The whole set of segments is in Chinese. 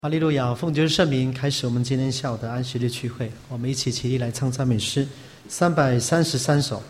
哈利路亚！奉主圣名开始我们今天下午的安息日聚会，我们一起起立来唱赞美诗333首。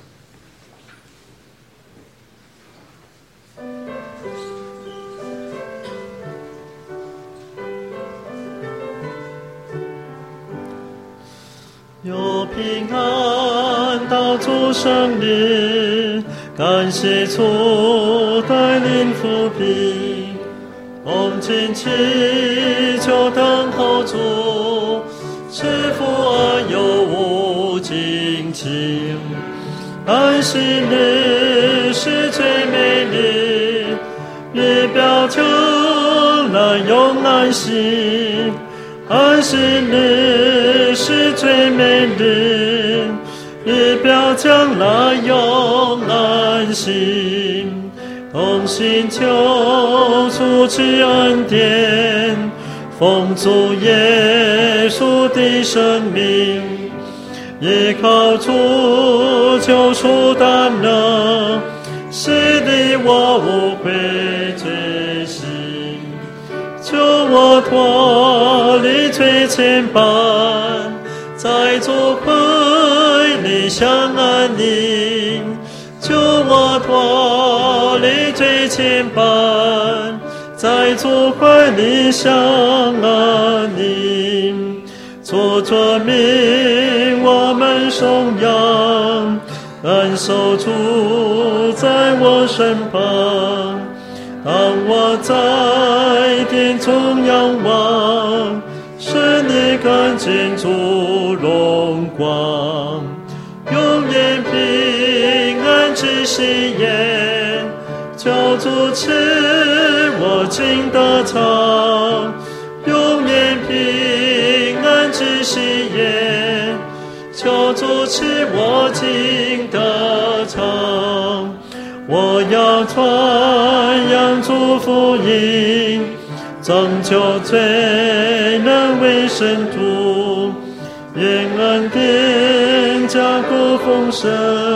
有平安到主圣灵，感谢主带领扶贫。我们尽祈求等候主，赐福而有无尽情。安息日是最美丽，日表将来永安息。安息日是最美丽，日表将来永安息。同心求主之恩典，奉主耶稣的生命，依靠主救赎大能，使你我无愧罪行，救我脱离罪牵绊，在主怀里相安宁，救我脱离罪牵绊，在主怀里相安宁。主作名我们颂扬，安守主在我身旁。当我在天中仰望，使你看见主荣光，永远平安之喜宴，求主赐我经得长，永远平安之喜宴，求主赐我经得长。我要传扬主福音，拯救罪人为圣徒，愿恩典加固丰盛，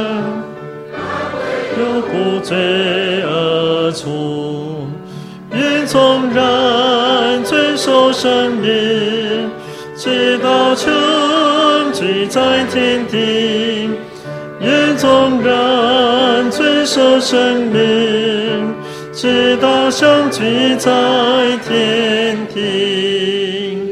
有故罪而出。愿纵然遵守圣灵，直到成聚在天庭。愿纵然遵守圣灵，直到相聚在天庭。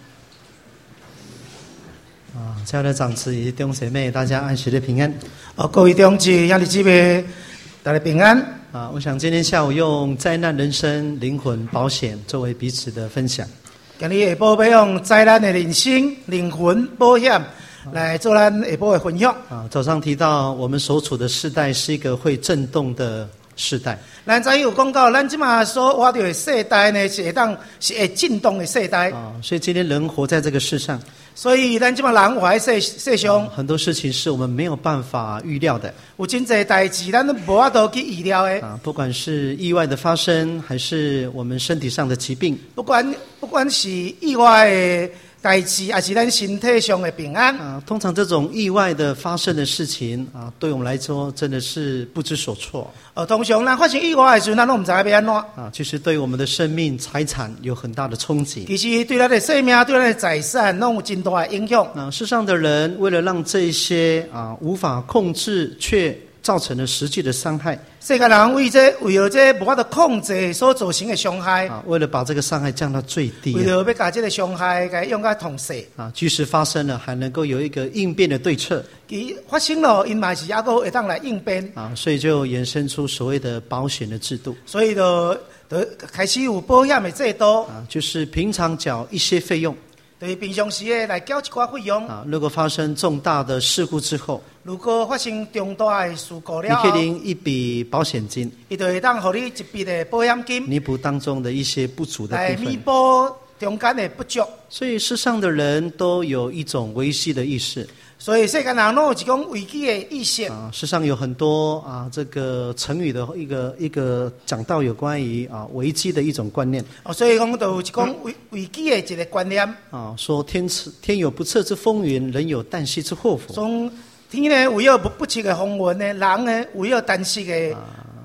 亲爱的长子以及弟兄姐妹，大家安息日平安。 各位弟兄兄弟姊妹，大家平安。 我想今天下午用灾难人生灵魂保险作为彼此的分享。 今日下晡要用灾难的人生灵魂保险来做咱下晡的分享。 早上提到我们所处的世代是一个会震动的世代。 咱早有讲到，咱即马所活着的世代呢，是会震动的世代。 所以今天人活在这个世上， 所以咱即马人活在世上， 很多事情是我们没有办法预料的。 有真侪代志，咱都无法度去预料的。 不管是意外的发生，还是我们身体上的疾病， 不管是意外的代志，还是咱身体上的平安。 通常这种意外的发生的事情对我们来说真的是不知所措。 通常咱发生意外的时候，咱都唔知道要安怎。 其实对我们的生命、财产有很大的冲击。 其实对咱的生命、对咱的财产，拢有真大的影响。 世上的人为了让这些无法控制，却造成了实际的伤害。 世界人为了这无法度控制所造成的伤害， 为了把这个伤害降到最低， 为了要把这个伤害给用到痛死。 即使发生了，还能够有一个应变的对策。 发生了，因嘛是还够会当来应变。 所以就衍生出所谓的保险的制度。 所以就开始有保险的制度。 就是平常缴一些费用。 对，平常时来缴一寡费用。 如果发生重大的事故之后， 如果发生重大的事故了， 你可以领一笔保险金， 伊就会当给你一笔的保险金， 弥补当中的一些不足的部分， 来弥补中间的不足。 所以世上的人都有一种危机的意识。 所以世界人都有一种危机的意识。 世上有很多这个成语的一个讲到有关于危机的一种观念。 所以讲就有一种危机的一个观念。 说天有不测之风云，人有旦夕之祸福。 天呢有不测的风云呢，人呢有旦夕的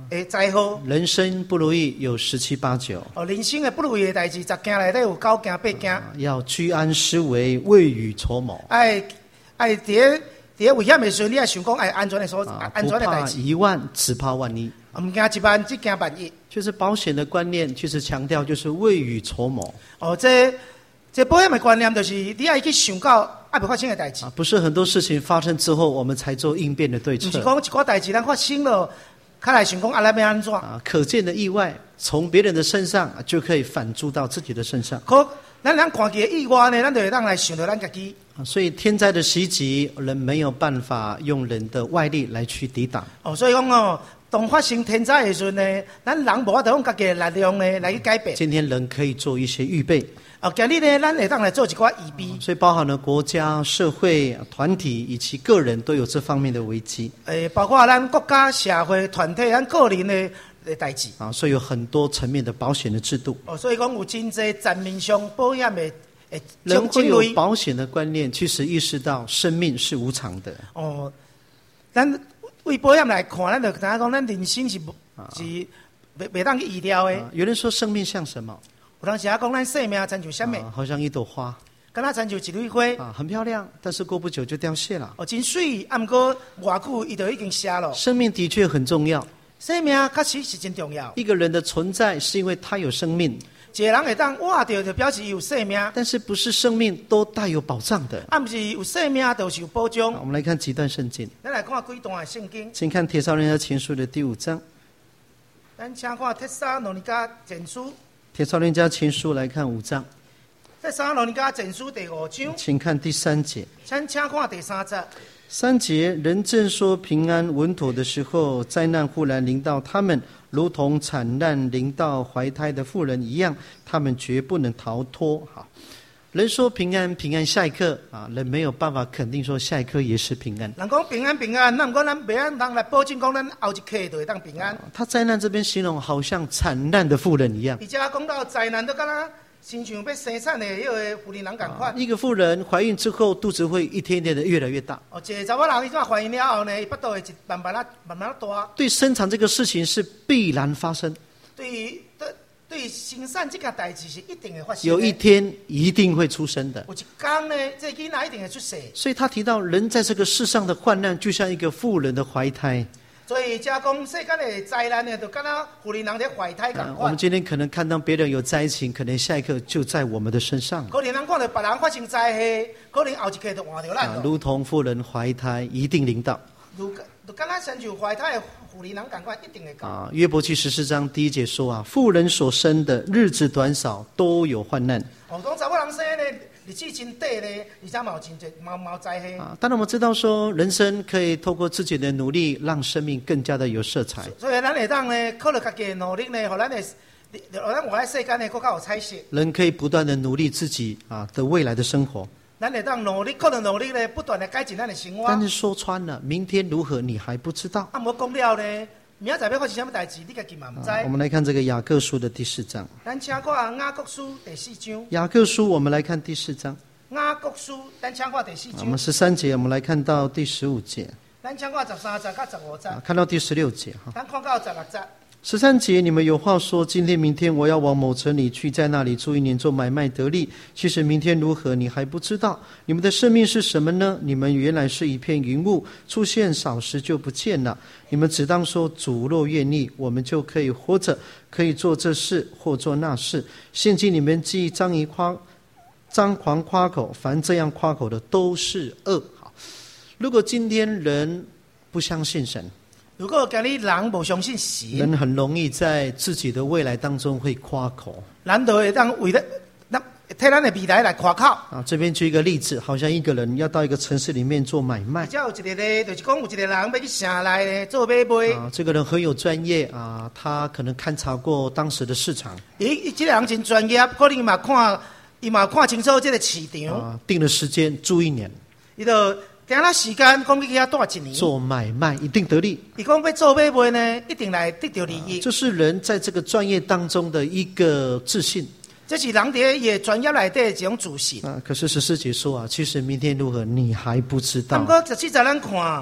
的灾祸。 人生不如意有17、8、9。 人生的不如意的代志，10件内底有9件、8件。 要居安思危，未雨绸缪。 哎，伫危险的时候，你要想讲哎安全的所安全的代志。 不怕1万，只怕万一。 唔惊1万，只惊万一。 就是保险的观念，就是强调就是未雨绸缪。 这保险的观念就是你要去想到未发生的代志。 不是很多事情发生之后，我们才做应变的对策。 不是讲一个代志咱发生了，开来想讲咱要安怎？ 可见的意外，从别人的身上就可以反诸到自己的身上。 可咱看见的意外呢，咱就会当来想到咱自己。 所以天灾的袭击，人没有办法用人的外力来去抵挡。 所以讲当发生天灾的时候呢，咱人无法度用自己的力量呢来去改变。 今天人可以做一些预备。 今日呢，咱会当来做一寡预备。 所以包含了国家、社会、团体以及个人都有这方面的危机。 包括咱国家、社会、团体、咱个人的代志。 所以有很多层面的保险的制度。 所以讲有真济层面上保险的。 人会有保险的观念，其实意识到生命是无常的。 咱为保险来看，咱就知影讲，咱人生是袂当去预料的。 有人说生命像什么？ 有当时讲咱生命亲像什么？ 好像一朵花， 敢若亲像一蕊花很漂亮，但是过不久就掉谢了。 真水，不过偌久伊就已经谢了。 生命的确很重要， 生命确实是真重要。 一个人的存在是因为他有生命。 一个人会当活着，就表示有生命。 但是不是生命都带有保障的？ 不是有生命就是有保障。 我们来看几段圣经。 咱来看几段圣经。 请看帖撒罗尼迦前书的第5章。 咱请看帖撒罗尼迦前书。 帖撒罗尼迦前书来看5章。 帖撒罗尼迦前书第5章。 请看第3节。 请看第3节。 3节，人正说平安稳妥的时候，灾难忽然临到他们，如同惨难临到怀胎的妇人一样，他们绝不能逃脱。好，人说平安，平安下一刻人没有办法肯定说下一刻也是平安。 人讲平安平安，那不过咱别人来保证讲咱后一刻就会当平安。 他灾难这边形容好像惨难的妇人一样， 而且讲到灾难都敢若亲像要生产的迄个妇人同款。 一个妇人怀孕之后，肚子会一天天的越来越大。 一个查某人伊怎怀孕了后呢，伊腹肚会慢慢大。 对生产这个事情是必然发生。 对生产这个代志是一定会发生的。 有一天一定会出生的。 有一天呢，这囡仔一定会出世。 所以他提到人在这个世上的患难，就像一个妇人的怀胎。 所以，加讲世间的灾难呢，就敢若妇人在怀胎同款。 我们今天可能看到别人有灾情，可能下一刻就在我们的身上。 可能咱看到别人发生灾祸，可能后一刻就换到咱。 如同妇人怀胎，一定临到。 就敢若亲像怀胎的妇人同款，一定会到。 约伯记14章第1节说妇人所生的日子短少，都有患难。 讲查某人生呢，日子真短呢，而且毛灾祸。 当然我们知道说，人生可以透过自己的努力，让生命更加的有色彩。 所以咱会当呢，靠着家己的努力呢，让咱活在世间呢，更加有彩色。 人可以不断的努力自己的未来的生活。 咱会当努力，靠着努力呢，不断的改进咱的生活。 但是说穿了，明天如何你还不知道。 无讲了呢，明仔载要发生什么代志，你家己嘛不知。 我们来看这个雅各书的第4章。 咱请看雅各书第4章。 雅各书，我们来看第4章。 雅各书，咱请看第4章。 我们13节，我们来看到第15节。 咱请看13节到15节。 看到第16节咱看到16节。 13节，你们有话说，今天明天我要往某城里去，在那里住1年，做买卖得利。其实明天如何，你还不知道。你们的生命是什么呢？你们原来是一片云雾，出现少时就不见了。你们只当说，主若愿意，我们就可以活着，可以做这事或做那事。现今你们既张狂夸口，凡这样夸口的都是恶。如果今天人不相信神， 如果今日人不相信神， 人很容易在自己的未来当中会夸口。 人就会当为了替咱的未来来夸口。 这边举一个例子，好像一个人要到一个城市里面做买卖。 有一个呢，就是讲有一个人要去城内做买卖。 这个人很有专业他可能勘察过当时的市场。 这个人真专业，可能伊嘛看清楚这个市场。 定了时间住1年。 伊就定了时间，讲去遐住1年。 做买卖一定得利。 伊讲要做买卖呢，一定来得到利益。 这是人在这个专业当中的一个自信。 这是人在伊的专业内底一种自信。 可是14节说其实明天如何，你还不知道。 不过14节咱看，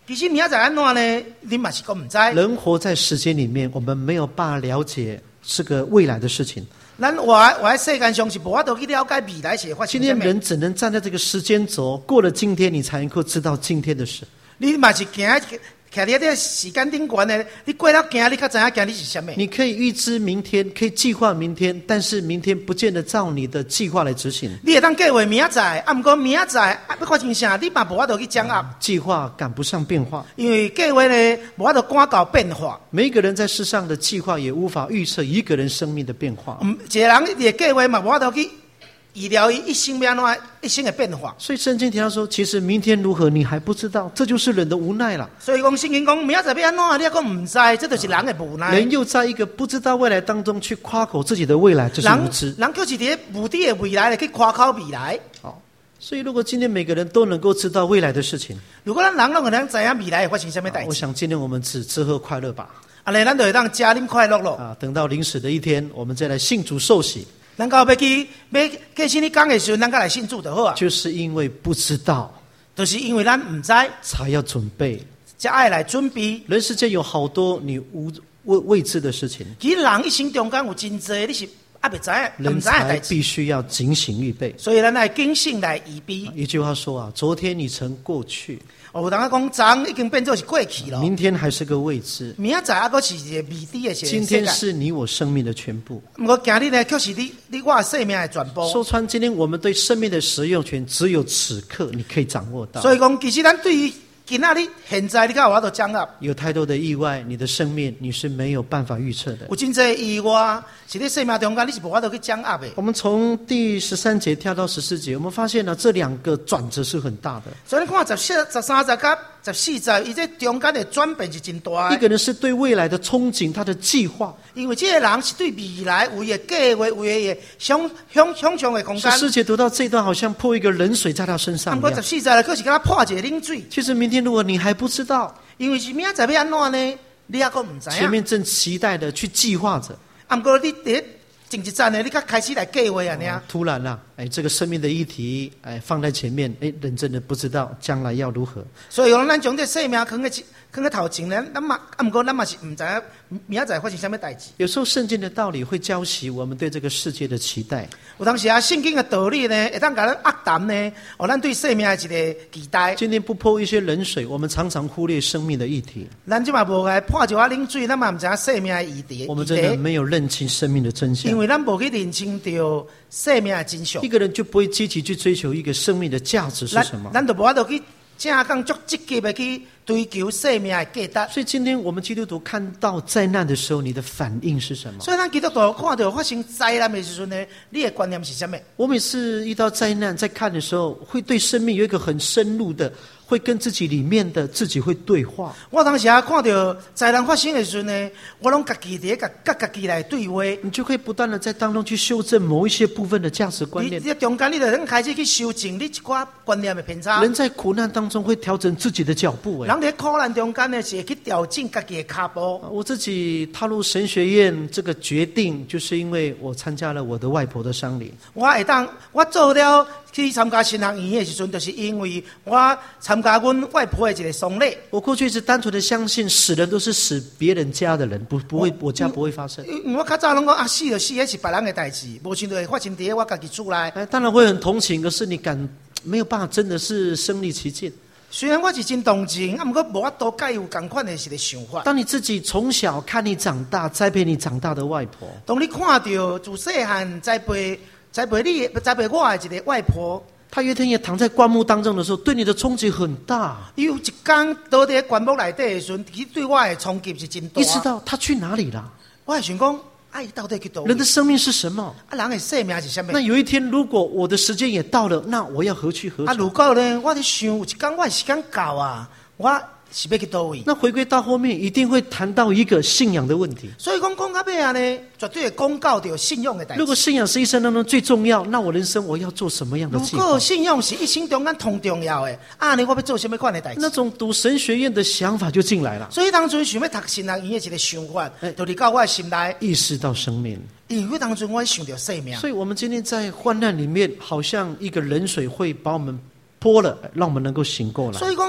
其实明仔载安怎呢？你嘛是讲唔知。 人活在时间里面，我们没有办法了解这个未来的事情。 咱活在世间上是无法度去了解未来是会发生什么。 今天人只能站在这个时间轴，过了今天，你才能够知道今天的事。 你嘛是行徛在这个时间顶悬的，你过了行，你才知影行你是什么。 你可以预知明天，可以计划明天，但是明天不见得照你的计划来执行。 你会当计划明仔载，啊，不过明仔载要发生啥，你嘛无法度去掌握。 计划赶不上变化， 因为计划呢，无法度赶到变化。 每一个人在世上的计划也无法预测一个人生命的变化。 一个人的计划嘛，无法度去预料一生要安怎一生的变化。 所以圣经提到说，其实明天如何你还不知道，这就是人的无奈了。 所以讲圣经讲明仔载要安怎，你还讲唔知，这就是人的无奈。 人又在一个不知道未来当中去夸口自己的未来，这是无知。 人就是伫无知的未来来去夸口未来。 好，所以如果今天每个人都能够知道未来的事情， 如果咱人拢能知影未来会发生什么代志， 我想今天我们只吃喝快乐吧。 安尼咱就会当家啉快乐咯。 啊，等到临死的一天，我们再来信主受洗。 咱到要去过新日讲的时候，咱再来信主就好啊。 就是因为不知道， 就是因为咱唔知， 才要准备， 才爱来准备。 人世间有好多你未知的事情， 其实人一生中间有真侪你是还袂知影，唔知影人才代志， 必须要警醒预备。 所以咱来警醒来预备。 一句话说啊，昨天你曾过去， 有人讲昨已经变做是过去了， 明天还是个未知， 明仔载还阁是一个未知的事。 今天是你我生命的全部。 不过今日呢，却是你我生命的全部。 说穿，今天我们对生命的使用权，只有此刻你可以掌握到。 所以讲，其实咱对于今仔日现在，你看我都掌握。 有太多的意外，你的生命你是没有办法预测的。 有真侪意外，是你生命中间你是无法度去掌握的。 我们从第13节跳到14节，我们发现呢，这两个转折是很大的。 所以你看13节甲14节，伊这中间的转变是真大的。 一个人是对未来的憧憬，他的计划； 因为这个人是对未来有一个计划，有一个想象的空间。 14节读到这一段，好像泼一个冷水在他身上一样。 不过14节可是给他泼一个冷水。 其实明天如果你还不知道， 因为是明仔载要安怎呢？你还阁唔知影。 前面正期待的去计划着， 不过你第前一站呢，你才开始来计划啊！ 突然啦，这个生命的议题，放在前面，人真的不知道将来要如何。 所以讲，咱将这生命放在头前呢，不过咱嘛是唔知明仔载发生什么代志。 有时候圣经的道理会浇熄我们对这个世界的期待。 有当时啊，圣经的道理呢，会当甲咱压淡呢，咱对生命的一个期待。 今天不泼一些冷水，我们常常忽略生命的议题。 咱即嘛无来泼一碗冷水，咱嘛唔知影生命的议题。 我们真的没有认清生命的真相， 因为咱无去认清到生命的真相。 一个人就不会积极去追求一个生命的价值是什么。 咱就无法度去正讲足积极的去追求生命的价值。 所以今天我们基督徒看到灾难的时候，你的反应是什么？ 所以咱基督徒看到发生灾难的时候呢，你的观念是什么？ 我每次遇到灾难，在看的时候，会对生命有一个很深入的，会跟自己里面的自己会对话。 我当时啊看到灾难发生的时候呢，我拢家己在家己来对话。 你就可以不断的在当中去修正某一些部分的价值观念。 你中间你就能开始去修正你一寡观念的偏差。 人在苦难当中会调整自己的脚步。 人在苦难中间呢，是会去调整家己的脚步。 我自己踏入神学院这个决定，就是因为我参加了我的外婆的丧礼。 我做了去参加神学院的时阵，就是因为我参加阮外婆的一个丧礼。 我过去是单纯的相信死人都是死别人家的人，不会我家不会发生。 我较早拢讲死就死，那是别人的代志，无想到会发生在我家己厝内。 当然会很同情，可是你没有办法，真的是身临其境。 虽然我是真同情，不过无法度介有同款的一个想法。 当你自己从小看你长大、栽培你长大的外婆， 当你看到自细汉栽培我的一个外婆， 她有一天也躺在棺木当中的时候，对你的冲击很大。 有一天倒在棺木内底的时候，对我的冲击是真大。 意识到她去哪里了？ 我还想讲，到底去倒？ 人的生命是什么？ 人的生命是什么？ 那有一天，如果我的时间也到了，那我要何去何从？ 如果呢，我在想，有一天我的时间到啊，我是要去倒位？ 那回归到后面，一定会谈到一个信仰的问题。 所以讲到尾啊呢，绝对会讲到到信仰的代志。 如果信仰是一生当中最重要，那我人生我要做什么样的计划？ 如果信仰是一生中间同重要的，呢我要做什么款的代志？ 那种读神学院的想法就进来了。 所以当初想要读神学院的一个想法，就是到我的心内意识到生命。 因为当初我想到生命， 所以我们今天在患难里面，好像一个冷水会把我们泼了，让我们能够醒过来。 所以讲，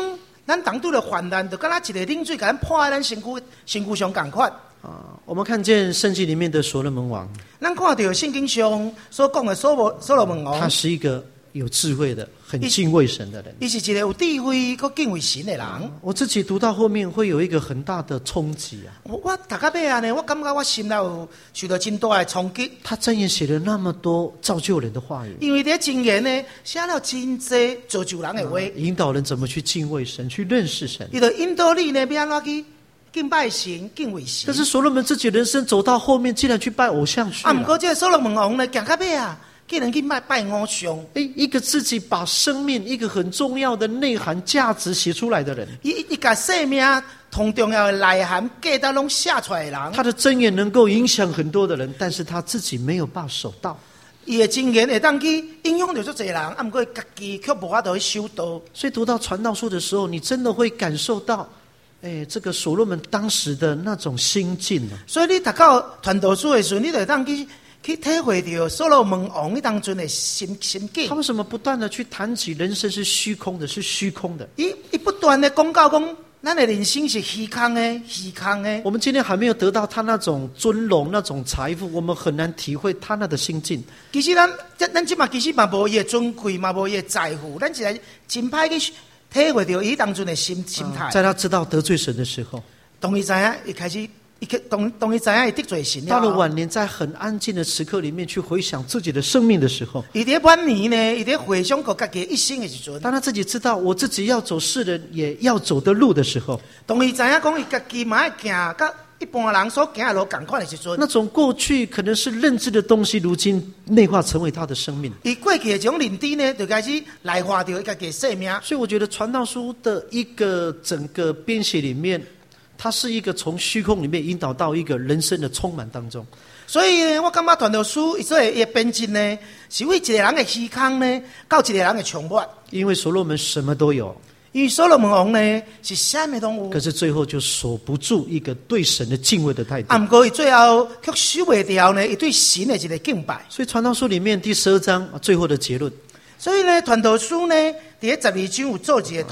咱当拄着患难，就敢若一个冷水，甲咱泼在咱身躯上共款。 我们看见圣经里面的所罗门王， 咱看到圣经上所讲的所罗门王， 他是一个有智慧的、很敬畏神的人。 伊是一个有智慧、佮敬畏神的人。 我自己读到后面会有一个很大的冲击啊！ 我读到尾啊呢，我感觉我心内有受到真大的冲击。 他箴言写了那么多造就人的话语， 因为伫箴言呢写了真济造就人的话， 引导人怎么去敬畏神、去认识神。 伊就引导你呢，要安怎去敬拜神、敬畏神。 但是所罗门自己人生走到后面，竟然去拜偶像去了。 不过这个所罗门王呢，行到尾啊，竟然去拜偶像。 一个自己把生命一个很重要的内涵、价值写出来的人， 伊把生命同重要的内涵、价值拢写出来的人， 他的箴言能够影响很多的人，但是他自己没有把守到。 伊的箴言会当去影响到足侪人，不过家己却无法度去修道。 所以读到传道书的时候，你真的会感受到。这个所罗门当时的那种心境啊， 所以你读到传道书的时候，你就当去体会到所罗门王那当中的心境。 他为什么不断的去谈起人生是虚空的，是虚空的？ 伊不断的讲到讲，咱的人生是虚空的，虚空的。 我们今天还没有得到他那种尊荣、那种财富，我们很难体会他那的心境。 其实咱即嘛其实嘛无伊的尊贵，嘛无伊的财富，咱是来真歹去体会到伊当中的心态。 在他知道得罪神的时候， 当伊知影，伊开始，当伊知影伊得罪神了。 到了晚年，在很安静的时刻里面去回想自己的生命的时候， 伊在晚年呢，伊在回想过家己一生的时阵， 当他自己知道我自己要走世人也要走的路的时候， 当伊知影讲伊家己嘛要行，甲一般人所行的路同款的时阵， 那种过去可能是认知的东西，如今内化成为他的生命。 伊过去的这种认知呢，就开始内化掉伊家己的生命。 所以我觉得传道书的一个整个编写里面，它是一个从虚空里面引导到一个人生的充满当中。 所以呢，我感觉传道书伊所伊的编辑呢，是为一个人的虚空呢，到一个人的充满。 因为所罗门什么都有。 因为所罗门王呢是啥物拢有， 可是最后就守不住一个对神的敬畏的态度。 不过伊最后却守袂掉呢，伊对神的一个敬拜。 所以传道书里面第12章最后的结论。 所以呢，传道书呢，第12章有做一个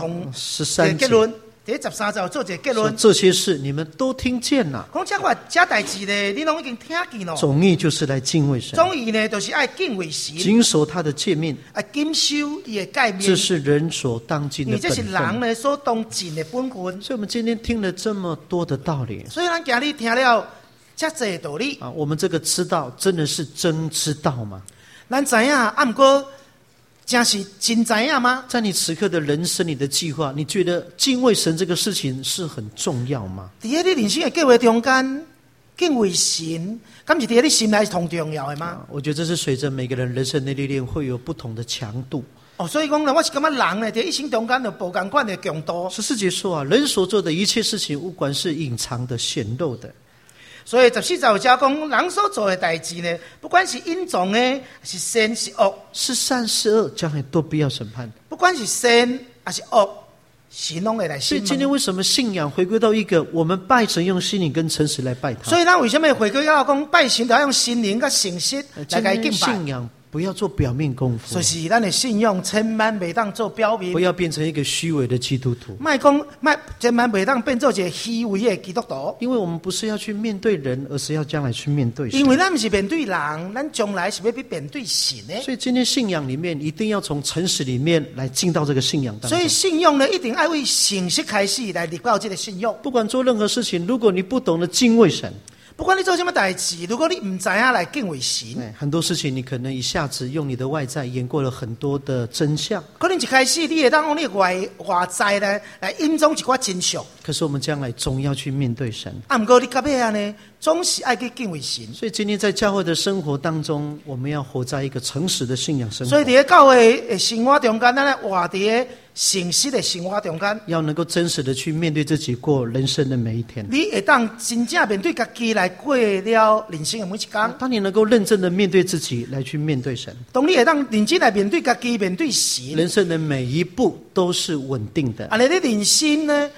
13 结论。第13章有做一个结论， 这些事你们都听见了。 讲这代志呢，你拢已经听见了。 总义就是来敬畏神。 总义呢，就是爱敬畏神， 谨守他的诫命， 谨守伊的诫命。 这是人所当尽的本分。 这是人呢所当尽的本分。 所以我们今天听了这么多的道理， 所以咱今日听了这些道理啊，我们这个知道真的是真知道吗？ 咱知影，不过真是真知影吗？ 在你此刻的人生，你的计划，你觉得敬畏神这个事情是很重要吗？ 在你人生的计划中间，敬畏神，敢是在你心内是同重要的吗？ 我觉得这是随着每个人人生的历练会有不同的强度。 所以讲呢，我是感觉人呢，在一生中间有不同款的强度。 14节说啊，人所做的一切事情，不管是隐藏的、显露的。 所以14章讲，人所做的代志呢，不管是隐藏的，是善是恶， 是善是恶，将来都不要审判。 不管是善还是恶，神拢会来审判。 所以今天为什么信仰回归到一个我们拜神用心灵跟诚实来拜他？ 所以咱为什么回归到讲拜神要用心灵跟诚实来给敬拜？ 信仰不要做表面功夫， 所以咱的信仰千万袂当做表面， 不要变成一个虚伪的基督徒。 千万袂当变做一个虚伪的基督徒。 因为我们不是要去面对人，而是要将来去面对神。 因为咱不是面对人，咱将来是要去面对神的。 所以今天信仰里面一定要从诚实里面来进到这个信仰当中。 所以信仰呢，一定要为诚实开始来入到这个信仰。 不管做任何事情，如果你不懂得敬畏神， 不管你做什么代志，如果你不知道来敬畏神， 很多事情你可能一下子用你的外在掩过了很多的真相。 可能一开始你会当用你外在呢来隐藏一寡真相。 可是我们将来总要去面对神。 不过你到尾呢，总是爱去敬畏神。 所以今天在教会的生活当中，我们要活在一个诚实的信仰生活。 所以在教会的生活中间，咱来活在诚实的生活中间， 要能够真实的去面对自己，过人生的每一天。 你会当真正面对自己来过了人生的每一天。 当你能够认真的面对自己，来去面对神， 当你会当认真来面对自己，面对神， 人生的每一步都是稳定的。 你的人生呢，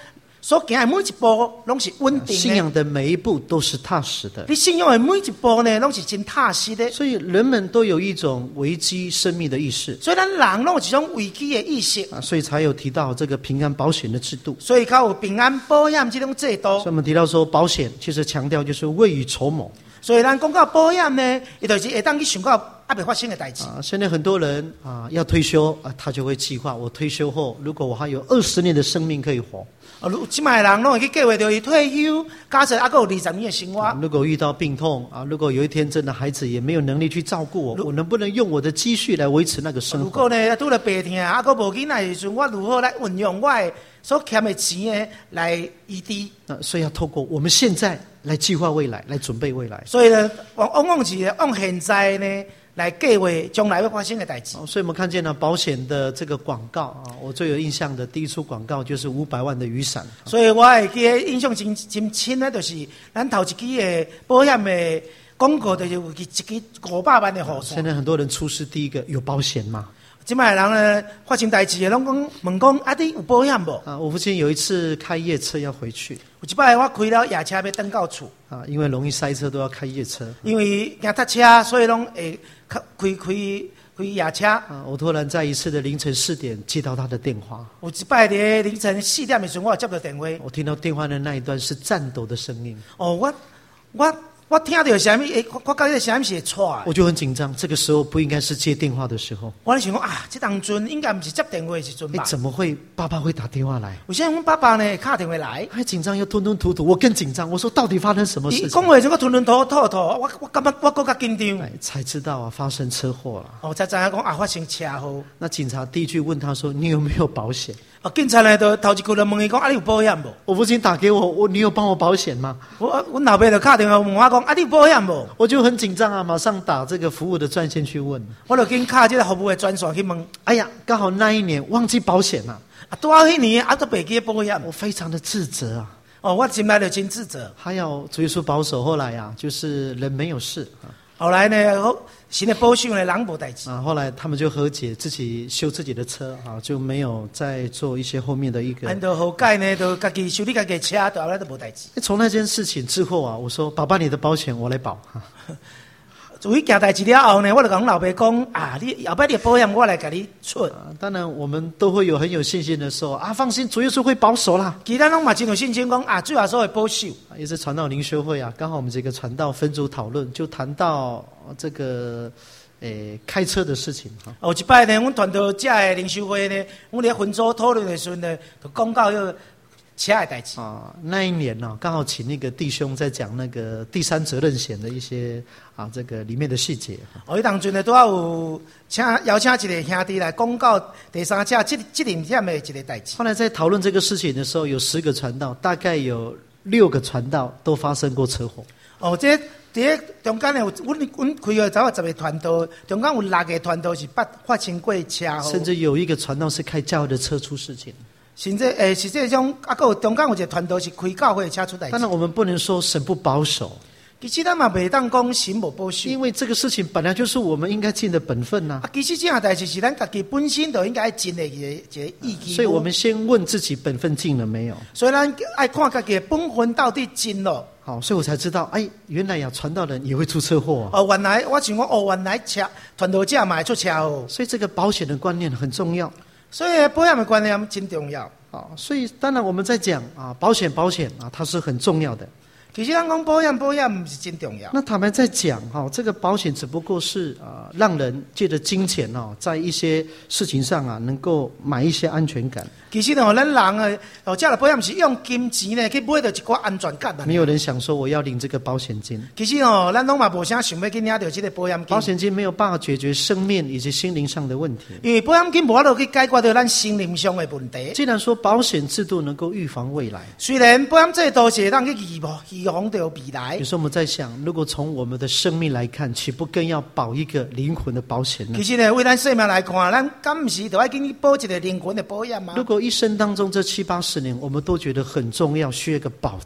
所行的每一步拢是稳定的， 信仰的每一步都是踏实的。 你信仰的每一步呢，拢是真踏实的。 所以人们都有一种危机生命的意识所以咱人拢有一种危机的意识， 所以才有提到这个平安保险的制度。 所以才有平安保险这种制度。 所以我们提到说，保险其实强调就是未雨绸缪。 所以咱讲到保险呢，伊就是会当去想到还未发生的代志。 现在很多人要退休他就会计划，我退休后如果我还有20年的生命可以活。 即卖人拢会去计划着伊退休，假设还佫有20年的生活。 如果遇到病痛如果有一天真的孩子也没有能力去照顾我，我能不能用我的积蓄来维持那个生活？ 如果呢拄了病痛，还佫无囡仔的时阵，我如何来运用我的所欠的钱呢来医治？ 所以要透过我们现在来计划未来，来准备未来。 所以呢，往是用现在呢来计划将来会发生的代志。 所以我们看见了保险的这个广告我最有印象的第一出广告就是500万的雨伞。 所以我会记得印象真深的，就是咱头一期的保险的广告，就是有一支500万的雨伞。 现在很多人出事，第一个有保险吗？ 即卖人呢发生代志的，拢讲问讲你有保险无？ 我父亲有一次开夜车要回去， 有一摆我开了夜车要登到厝因为容易塞车都要开夜车。 因为惊塞车，所以拢会开夜车。 我突然在一次的凌晨4点接到他的电话。 有一摆伫凌晨4点的时候，我接到电话。 我听到电话的那一段是颤抖的声音。 我听到什么？我觉得什么是会错。 我就很紧张，这个时候不应该是接电话的时候。 我想讲这当阵应该不是接电话的时阵吧？ 怎么会爸爸会打电话来？ 有些人爸爸呢会打电话来， 还紧张又吞吞吐吐，我更紧张。我说到底发生什么事情？ 讲话就我吞吞吐吐，我感觉我更加紧张。 才知道发生车祸了。 才知影讲发生车祸。 那警察第一句问他说：“你有没有保险？” 警察呢就头一句就问伊讲：“你有保险无？” 我父亲打给我，你有帮我保险吗？ 我老爸就打电话问我讲：“你有保险无？” 我就很紧张马上打这个服务的专线去问。 我就紧打这个服务的专线去问。 哎呀，刚好那一年忘记保险了。 拄好迄年都袂记保险， 我非常的自责我心内就真自责。 还要主耶稣保守，后来就是人没有事后来呢，神的保守呢，人无代志后来他们就和解，自己修自己的车就没有再做一些后面的一个。 按照和解呢，就家己修理家己的车，到后来都无代志。 从那件事情之后我说：“爸爸，你的保险我来保。” 有一件代志了后呢，我就跟老爸讲你后摆你的保险我来给你出。 当然，我们都会有很有信心的说放心，主耶稣会保守啦。 其他人嘛真有信心讲主耶稣会保守。 也是传道灵修会刚好我们这个传道分组讨论，就谈到这个开车的事情有一摆呢，阮团队这的灵修会呢，阮咧分组讨论的时候呢，就讲到车的代志那一年刚好请那个弟兄在讲那个第三责任险的一些这个里面的细节。 迄当阵呢，都要有邀请一个兄弟来讲到第三者责任险的一个代志。 后来在讨论这个事情的时候，有10个传道，大概有6个传道都发生过车祸。 这伫中间呢，阮开了10个团队，中间有6个团队是发生过车祸， 甚至有一个传道是开教会的车出事情。 甚至是这种还有中间有一个团队是开教会的车出代志。 当然，我们不能说神不保守。 其实咱嘛袂当讲神无保守， 因为这个事情本来就是我们应该尽的本分其实这样代志是咱家己本身就应该尽的一个义气。 所以我们先问自己本分尽了没有。 所以咱爱看家己的本分到底尽了。 好，所以我才知道，原来传道人也会出车祸原来我想讲原来传道者嘛会出车祸。 所以这个保险的观念很重要。 所以保险的观念真重要。 所以当然我们在讲保险它是很重要的。 其实咱讲保险不是真重要。 那坦白在讲这个保险只不过是让人借着金钱在一些事情上能够买一些安全感。 其实咱人这个保险是用金钱呢去买到一寡安全感。 没有人想说我要领这个保险金。 其实咱拢嘛无啥想要去领到这个保险金。 保险金没有办法解决生命以及心灵上的问题。 因为保险金无法度去解决到咱心灵上的问题。 既然说保险制度能够预防未来， 虽然保险制度是会当去预防到未来。 有时候我们在想，如果从我们的生命来看，岂不更要保一个灵魂的保险呢？ 其实呢，为咱生命来看，咱敢不是就要给你保一个灵魂的保险吗？ 如果一生当中这70-80年，我们都觉得很重要，需要一个保障。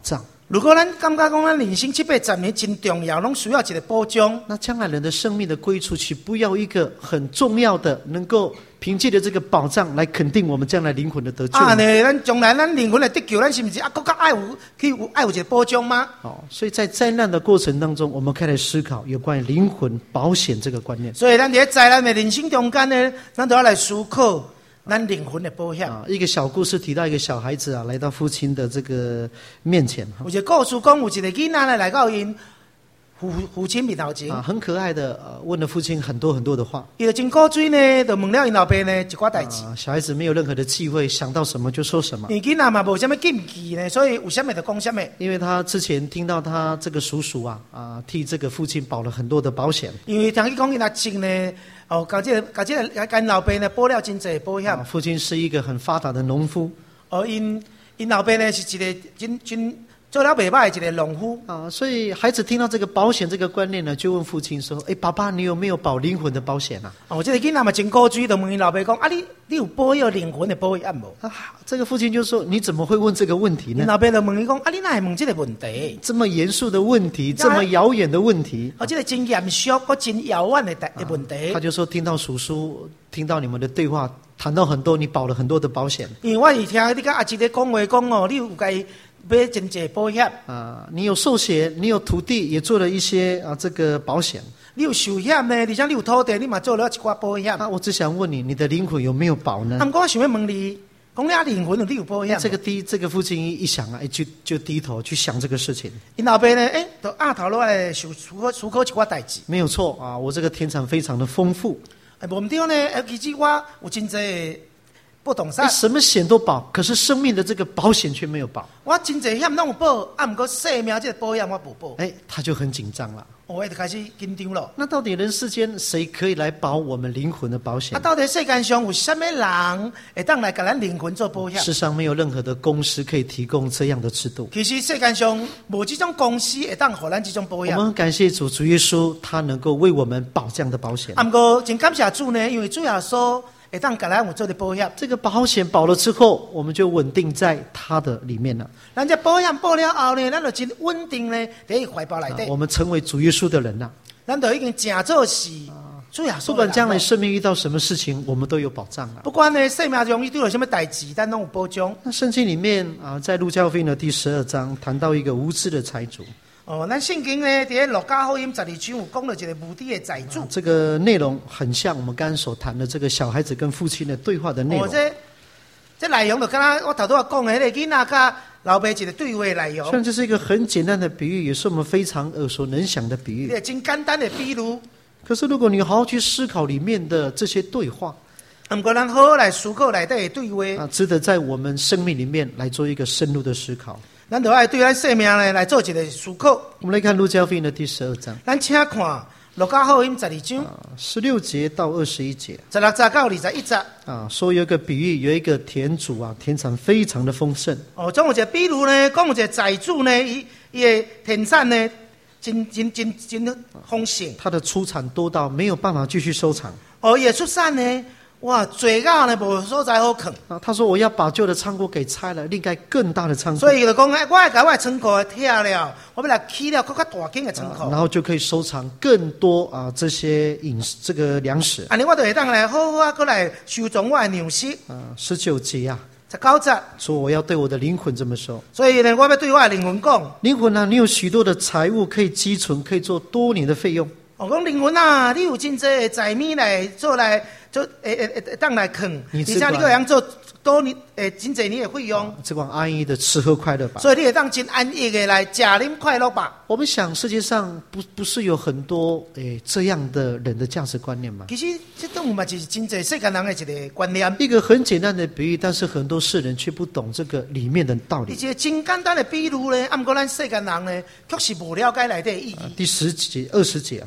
如果咱感觉讲咱人生780年真重要，拢需要一个保障。 那将来人的生命的归出去，不要一个很重要的，能够凭借着这个保障来肯定我们将来灵魂的得救啊，呢，咱将来咱灵魂的得救，咱是不是更加爱有一个保障吗？ 所以在灾难的过程当中，我们可以来思考有关于灵魂保险这个观念。 所以咱在灾难的人生中间呢，咱都要来思考咱灵魂的保险。 一个小故事提到一个小孩子来到父亲的这个面前， 有一个故事讲，有一个囡仔来到因父亲面头前， 很可爱的问了父亲很多很多的话。 伊就真古锥呢，就问了因老爸呢一寡代志。 小孩子没有任何的忌讳，想到什么就说什么。 因囡仔嘛无什么禁忌呢，所以有什么就讲什么。 因为他之前听到他这个叔叔替这个父亲保了很多的保险。 因为听伊讲因阿亲呢，跟老爸呢保了真侪保险。 父亲是一个很发达的农夫。 因老爸呢是一个真做了袂歹的一个农夫所以孩子听到这个保险这个观念呢，就问父亲说：“爸爸，你有没有保灵魂的保险啊？” 这个囡仔嘛真古锥，就问因老爸讲：“你有保有灵魂的保险无？” 这个父亲就说：“你怎么会问这个问题呢？” 老爸就问伊讲：“你哪会问这个问题？ 这么严肃的问题，这么遥远的问题， 这个真严肃，真遥远的问题。” 他就说：“听到叔叔，听到你们的对话，谈到很多，你保了很多的保险。 因为我是听你跟阿叔咧讲话讲你有该买真济保险你有寿险，你有土地，也做了一些这个保险。 你有寿险呢，而且你有土地，你嘛做了一寡保险。 我只想问你，你的灵魂有没有保呢？ 我想要问你，讲你灵魂你有保险？ 这个父亲一想就低头去想这个事情。 因老爸呢，就头落来思考一寡代志。 没有错我这个田产非常的丰富。 无唔对呢，其实我有真济不动产， 什么险都保，可是生命的这个保险却没有保。 我真济险拢有保，不过生命这个保险我无保。 他就很紧张了。 我就开始紧张了。 那到底人世间谁可以来保我们灵魂的保险？ 到底世界上有什么人会当来给咱灵魂做保险？ 世上没有任何的公司可以提供这样的制度。 其实世界上无这种公司会当给咱这种保险。 我们很感谢主耶稣，他能够为我们保这样的保险。 不过真感谢主呢，因为主耶稣会当给咱有做的保险。 这个保险保了之后，我们就稳定在他的里面了。 咱这保险保了后呢，咱就真稳定呢，在伊怀抱内底。 我们成为主耶稣的人了。 咱就已经正做是主耶稣。 不管将来生命遇到什么事情，我们都有保障了。 不管呢生命中遇到什么代志，咱拢有保障。 那圣经里面在路加福音的第12章谈到一个无知的财主。 咱圣经呢，在路加福音12章有讲到一个无知的财主。 这个内容很像我们刚刚所谈的这个小孩子跟父亲的对话的内容。 这内容就跟我头先讲的那个囡仔跟老爸一个对话内容。 虽然这是一个很简单的比喻，也是我们非常耳熟能详的比喻。 真简单的比喻。 可是如果你好好去思考里面的这些对话， 不过咱好好来思考内底的对话值得在我们生命里面来做一个深入的思考。 咱就要对咱生命呢来做一个思考。 我们来看路加福音的第12章。 咱请看路加福音12章 16节到21节 ，16节到21节说有一个比喻，有一个田主田产非常的丰盛。 总有一个比喻呢，讲有一个财主呢，伊的田产呢，真丰盛。 他的出产多到没有办法继续收藏。 伊的出产呢，哇，最高呢无所在好藏。 他说：“我要把旧的仓库给拆了，另盖更大的仓库。” 所以就讲，我要把我的仓库拆了，我要来起了更加大间的仓库， 然后就可以收藏更多这些这个粮食。 安尼我就会当来好好过来收藏我的粮食。 19节 19节说我要对我的灵魂这么说。 所以呢，我要对我的灵魂讲： 灵魂你有许多的财物可以积存，可以做多年的费用。 讲灵魂你有真济财米来做当来啃，而且你个样做多年真济年的费用， 只管安逸的吃喝快乐吧。 所以你会当真安逸的来吃啉快乐吧。 我们想世界上不是有很多这样的人的价值观念吗？ 其实这种嘛就是真济世间人的一个观念。 一个很简单的比喻，但是很多世人却不懂这个里面的道理。 一个真简单的比喻呢，不过咱世间人呢，确实不了解内底的意义。 第10节、20节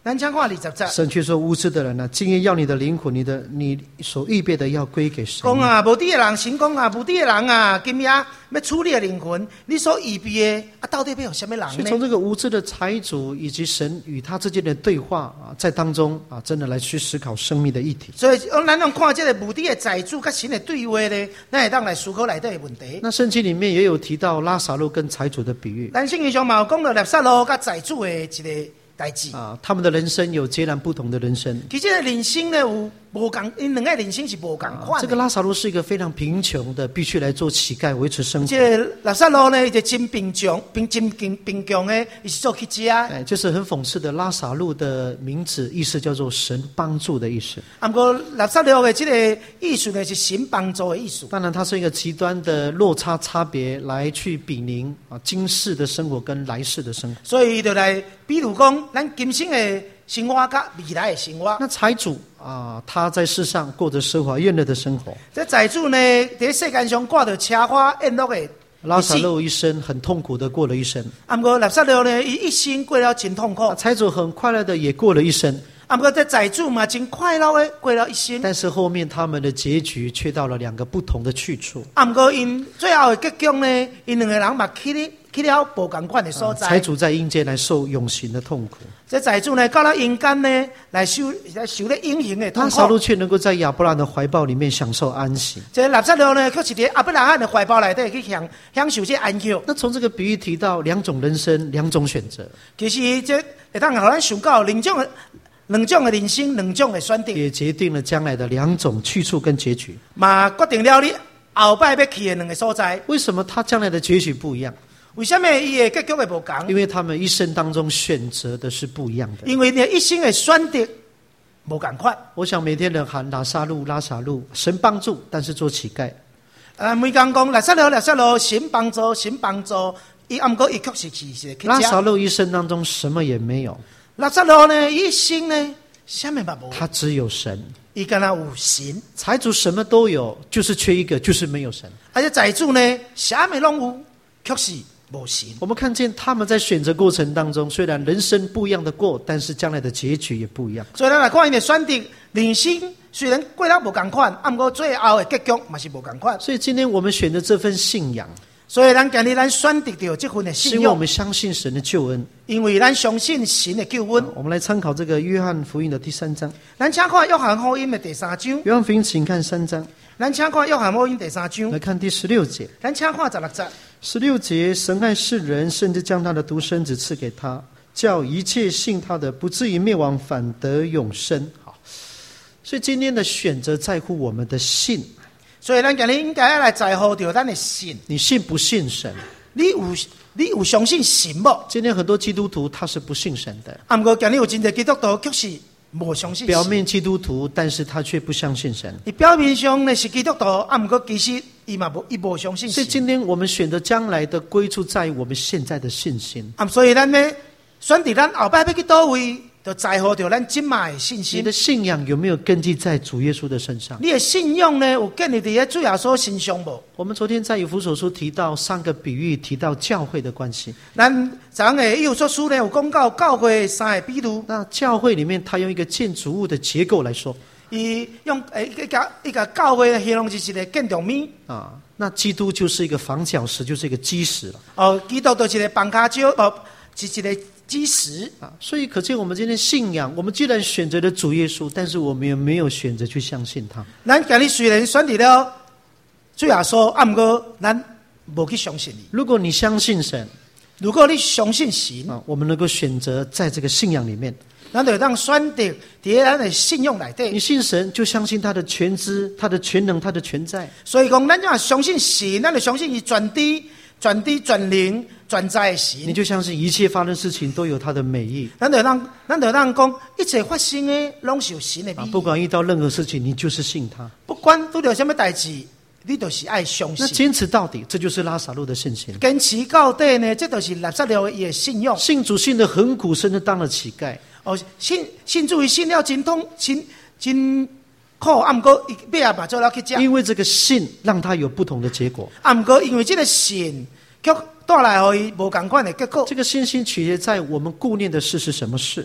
咱请看20节。 神却说：“无知的人啊，今夜要你的灵魂，你所预备的要归给神。” 讲啊，无知的人，神讲啊，无知的人啊，今夜要处理的灵魂，你所预备的啊，到底要有什么人呢？ 所以从这个无知的财主以及神与他之间的对话啊，在当中啊，真的来去思考生命的议题。 所以，咱用看这个无知的财主跟神的对话呢，咱会当来思考内底的问题。 那圣经里面也有提到拉撒路跟财主的比喻。 咱圣经上嘛有讲到拉撒路跟财主的一个代志啊，他们的人生有截然不同的人生。 其实人生呢有无同，因两个人生是无同款。 这个拉撒路是一个非常贫穷的，必须来做乞丐维持生活。 这个拉撒路呢，就真贫穷的，伊是做乞食。 就是很讽刺的，拉撒路的名字意思叫做神帮助的意思。 不过拉撒路的这个意思呢，是神帮助的意思。 当然，它是一个极端的落差别来去比拟啊今世的生活跟来世的生活。 所以就来比如讲，咱今生的生活跟未来的生活。 那财主啊，他在世上过着奢华宴乐的生活。 这财主呢，在世界上过着奢华宴乐的。 拉撒路一生很痛苦的过了一生。 不过拉撒路呢，伊一生过了真痛苦。 财主很快乐的也过了一生。 不过这财主嘛，真快乐的过了一生。 但是后面他们的结局却到了两个不同的去处。 不过因最后的结局呢，因两个人嘛去了不同款的所在。 财主在阴间来受永刑的痛苦。 这财主呢，到了阴间呢，来受了阴刑的痛苦。 拉撒路却能够在亚伯拉罕的怀抱里面享受安息。 这拉撒路呢，却是在亚伯拉罕的怀抱内底去享受这安息。 那从这个比喻提到两种人生，两种选择。 其实这会当让咱想到两种的人生，两种的选择， 也决定了将来的两种去处跟结局。 嘛决定了你后摆要去的两个所在。 为什么他将来的结局不一样？ 为什么伊的结局会不同？ 因为他们一生当中选择的是不一样的。 因为你一生的选择不同款。 我想每天人喊拉撒路，神帮助，但是做乞丐。 每天讲拉撒路，神帮助，不过伊确实是拉撒路一生当中什么也没有。 拉撒路呢，一生呢，什么也无。他只有神。 伊跟他有神。 财主什么都有，就是缺一个，就是没有神。 而且财主呢，什么拢有，确实无神。 我们看见他们在选择过程当中，虽然人生不一样的过，但是将来的结局也不一样。 所以咱来看因的选择，人生虽然过得无同款，不过最后的结局嘛是无同款。 所以今天我们选择这份信仰。 所以咱今日咱选择到这份的信仰， 是因为我们相信神的救恩。 因为咱相信神的救恩。 我们来参考这个约翰福音的第3章。 咱请看约翰福音的第3章。 约翰福音，请看3章。 咱请看约翰福音第3章。 来看第16节。 咱请看16节。 16节，神爱世人，甚至将他的独生子赐给他，叫一切信他的不至于灭亡，反得永生。好，所以今天的选择在乎我们的信。 所以咱今日应该要来在乎到咱的信。 你信不信神？ 你有相信神无？ 今天很多基督徒他是不信神的。 不过今日有真多基督徒确实无相信神。 表面基督徒，但是他却不相信神。 你表面上呢是基督徒，不过其实伊无相信神。 所以今天我们选择将来的归处在于我们现在的信心。 所以咱呢选择咱后摆要去倒位，就在乎到咱今麦的信心。 你的信仰有没有根基在主耶稣的身上？ 你的信仰呢有建立在主耶稣身上无？ 我们昨天在以弗所书提到3个比喻，提到教会的关系。 咱昨的以弗所书呢有讲到教会3个比喻。 那教会里面，他用一个建筑物的结构来说， 伊用一个教会的形容就是一个建筑面啊。那基督就是一个房角石，就是一个基石了。 基督就是一个房角石，是一个基石啊。所以可见我们今天信仰，我们既然选择了主耶稣，但是我们也没有选择去相信他。 咱今日虽然选择了主耶稣，不过咱无去相信你。 如果你相信神， 如果你相信神啊，我们能够选择在这个信仰里面， 咱就当选择在咱的信仰内底。 你信神，就相信他的全知、他的全能、他的全在。 所以讲，咱要相信神，咱就相信伊全知、全能、全在的神。 你就相信一切发生的事情都有他的美意。 咱就当讲，一切发生的拢是有神的美意。 不管遇到任何事情，你就是信他。 不管遇到什么代志，你都是爱相信。 那坚持到底，这就是拉撒路的信心。 坚持到底呢，这就是拉撒路的信仰。 信主信得很苦，甚至当了乞丐。 信主信了真痛，真苦，不过尾也嘛做了去吃。 因为这个信让他有不同的结果。 不过因为这个信，却带来给伊无同款的结果。 这个信心取决在我们顾念的事是什么事。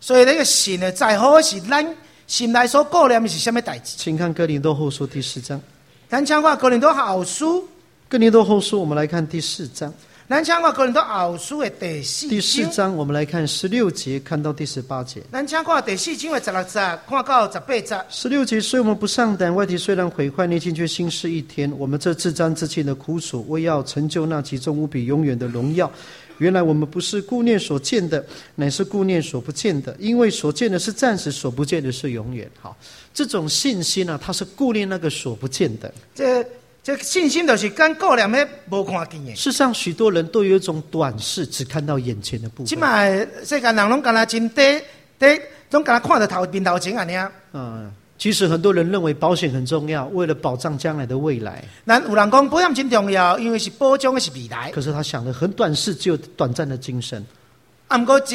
所以那个神呢，在乎的是咱心内所顾念的是什么代志。 请看哥林多后书第4章。 咱请看哥林多后书， 哥林多后书，我们来看第4章。 咱请看哥林多后书的第4章。 我们来看16节，看到第18节。 咱请看第4章的16节，看到18节。 16节，所以我们不上胆，外体虽然毁坏，内心却新似一天。我们这自沾自庆的苦楚，为要成就那其中无比永远的荣耀。原来我们不是顾念所见的，乃是顾念所不见的，因为所见的是暂时，所不见的是永远。好，这种信心啊，它是顾念那个所不见的。 这信心就是跟顾念那无看见的。 事实上，许多人都有一种短视，只看到眼前的部分。 即卖世间人拢干那真拢干那看到面头前安尼啊。 其实很多人认为保险很重要，为了保障将来的未来。 咱有人讲保险真重要，因为是保障的是未来。 可是他想的很短视，只有短暂的精神。 不过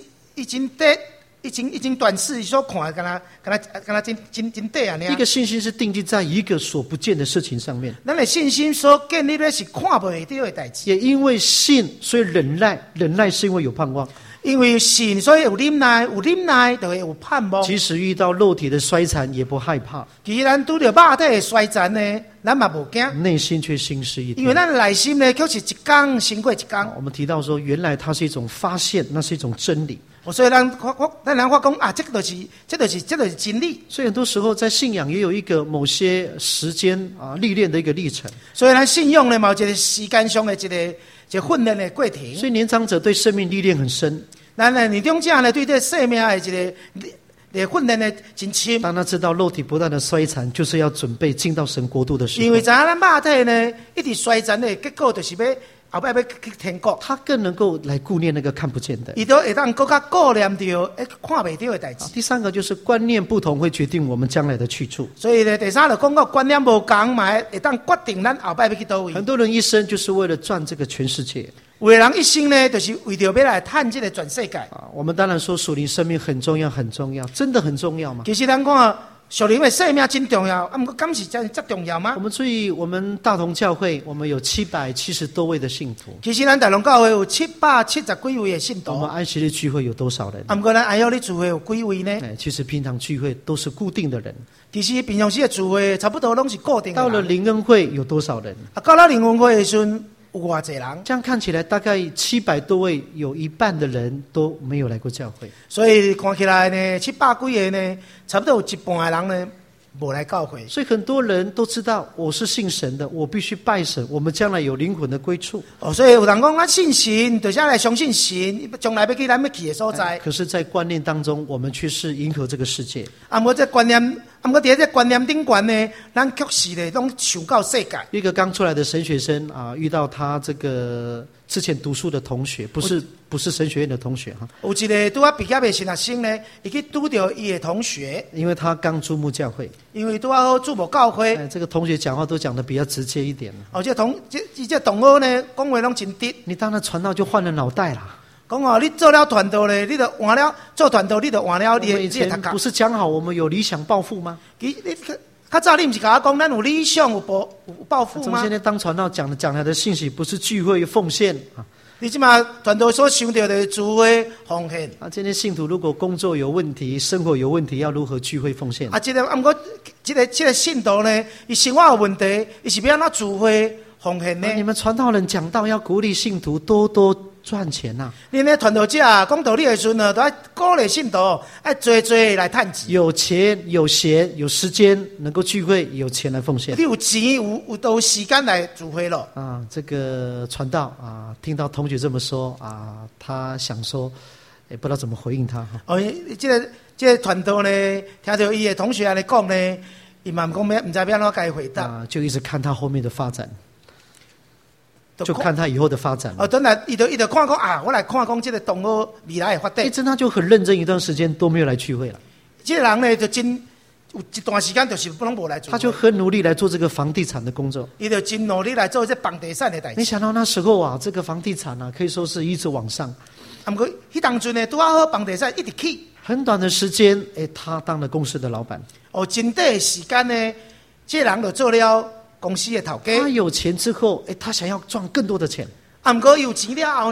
已经短视所看的，干那真短安尼。 一个信心是定基在一个所不见的事情上面。 咱的信心所建立的是看不到的代志。 也因为信，所以忍耐。忍耐是因为有盼望。 因为信，所以有忍耐，有忍耐就会有盼望。 即使遇到肉体的衰残，也不害怕。 其实咱拄到肉体的衰残呢，咱嘛无惊。 内心却新似一天。 因为咱内心呢，却是一天胜过一天。 我们提到说，原来它是一种发现，那是一种真理。 所以咱人发讲啊，这就是真理。 所以很多时候在信仰也有一个某些时间历练的一个历程。 所以咱信仰呢，嘛有一个时间上的一个训练的过程。 所以年长者对生命历练很深。 咱呢，年长者呢对这生命的一个训练的真深。 当他知道肉体不断的衰残，就是要准备进到神国度的时候。 因为知影咱肉体呢一直衰残的结果，就是要后摆要去天国。 他更能够来顾念那个看不见的。 伊都会当更加顾念到看不到的代志。 第三个就是观念不同会决定我们将来的去处。 所以呢，第三就讲到观念无同嘛，会当决定咱后摆要去倒位。 很多人一生就是为了赚这个全世界。 有的人一生呢，就是为着要来赚这个全世界。 我们当然说属灵生命很重要，很重要，真的很重要吗？ 其实咱讲属灵的生命真重要，不过敢是这重要吗？ 我们注意，我们大同教会，我们有770多位的信徒。 其实咱大同教会有770几位的信徒。 我们安息日聚会有多少人？ 不过咱安息日聚会有几位呢？ 其实平常聚会都是固定的人。 其实平常时的聚会差不多都是固定的人。 到了灵恩会有多少人？ 到了灵恩会的时候有偌济人？ 这样看起来，大概700多位，有一半的人都没有来过教会。 所以看起来呢，700几个呢，差不多有一半的人呢，没来教会。 所以很多人都知道我是信神的，我必须拜神，我们将来有灵魂的归处。 所以有人讲，信神就是来相信神，将来要去咱要去的所在。 可是，在观念当中，我们却是迎合这个世界。 不过这观念，不过在这观念顶端呢，咱确实的拢受到世界。 一个刚出来的神学生遇到他这个之前读书的同学，不是神学院的同学哈。 有一个拄毕业的神学生呢，伊去拄到伊的同学， 因为他刚注目教会， 因为拄好注目教会。 这个同学讲话都讲得比较直接一点。 这同学呢，讲话拢真直。 你当了传道就换了脑袋啦。 讲你做了传道呢，你就换了做传道，你就换了你的头壳。 不是讲好我们有理想抱负吗？ 较早你不是跟我讲，咱有理想有抱负吗？ 怎么现在当传道讲来的信息不是聚会奉献啊？ 你即马传道所想到的聚会奉献。 今天信徒如果工作有问题、生活有问题，要如何聚会奉献？ 不过这个信徒呢，伊生活有问题，伊是要怎聚会奉献呢？ 你们传道人讲道要鼓励信徒多多赚钱呐。 你呢传道者讲道理的时候呢，都要鼓励信徒要多来赚钱。 有钱、有闲、有时间，能够聚会，有钱来奉献。 你有钱有都时间来聚会了。 这个传道听到同学这么说他想说，不知道怎么回应他这个传道呢，听到伊的同学安尼讲呢，伊嘛讲不知要怎该回答。 就一直看他后面的发展。就看他以后的发展。 等来伊就看讲我来看讲这个同学未来的发展。 真他就很认真，一段时间都没有来聚会了。 这个人呢，就真有一段时间就是不能无来聚会。 他就很努力来做这个房地产的工作。 伊就真努力来做这房地产的代志。 没想到那时候这个房地产可以说是一直往上。 不过迄当阵呢，拄好房地产一直起。 很短的时间，他当了公司的老板。 真短的时间呢，这个人就做了公司的头家。 他有钱之后，他想要赚更多的钱。 不过有钱了后呢，